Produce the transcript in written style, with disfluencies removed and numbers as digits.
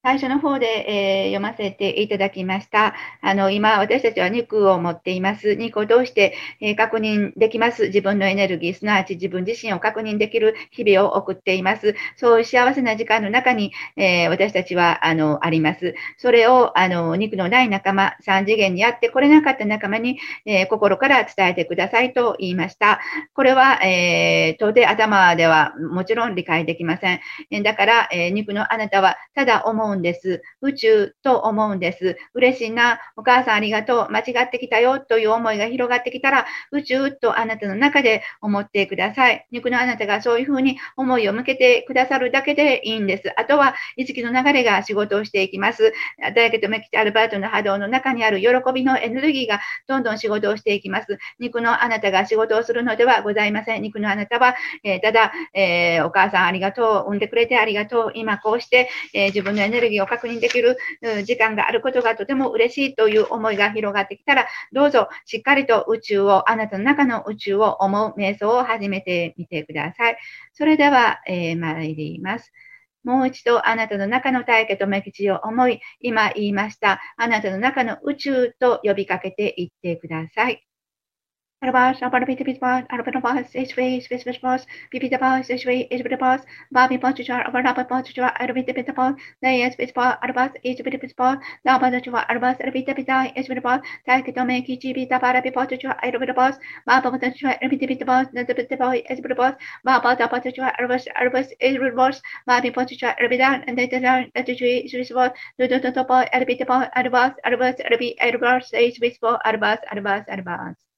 最初の方で、読ませていただきました。今、私たちは肉を持っています。肉を通して、確認できます。自分のエネルギー、すなわち自分自身を確認できる日々を送っています。そういう幸せな時間の中に、私たちは、あります。それを、肉のない仲間、三次元にやってこれなかった仲間に、心から伝えてくださいと言いました。これは、到底頭ではもちろん理解できません。だから、肉のあなたはただ思うんです。宇宙と思うんです。嬉しいな、お母さんありがとう、間違ってきたよという思いが広がってきたら、宇宙とあなたの中で思ってください。肉のあなたがそういうふうに思いを向けてくださるだけでいいんです。あとは、意識の流れが仕事をしていきます。大家とメキチアルバートの波動の中にある喜びのエネルギーがどんどん仕事をしていきます。肉のあなたが仕事をするのではございません。肉のあなたは、ただ、お母さんありがとう、産んでくれてありがとう、今こうして、自分のエネルギーを確認できる時間があることがとても嬉しいという思いが広がってきたら、どうぞしっかりと宇宙を、あなたの中の宇宙を思う瞑想を始めてみてください。それでは、参ります。もう一度あなたの中の大家と目吉を思い、今言いましたあなたの中の宇宙と呼びかけていってください。Arabas, Arabitabas, Arabitabas, Ishways, Visvishwas, Bibitabas, Ishway, Ishbitabas, Babi Pontujar, Abaraba Pontujar, Arabitabas, Layas, Vispa, Arabas, Ishbitabas, Labadatua, Arabas, Arabitabita, Ishbitabas, Takitome, Kichibita, Barabi Pontujar, Arabitabas, Baba Pontujar, Arabitabas, Nazabitaboy, Ishbitabas, Baba Pontujar, Arabas, Arabas, Ishbitabas, Babi Pontujar, Arabidan, and the Design, the tree, Ishbiswas, Dudotopo, Arabitabas, Arabas, Arabas, Arabi, Arabas, Ishbispo, Arabas, Arabas, Arabas.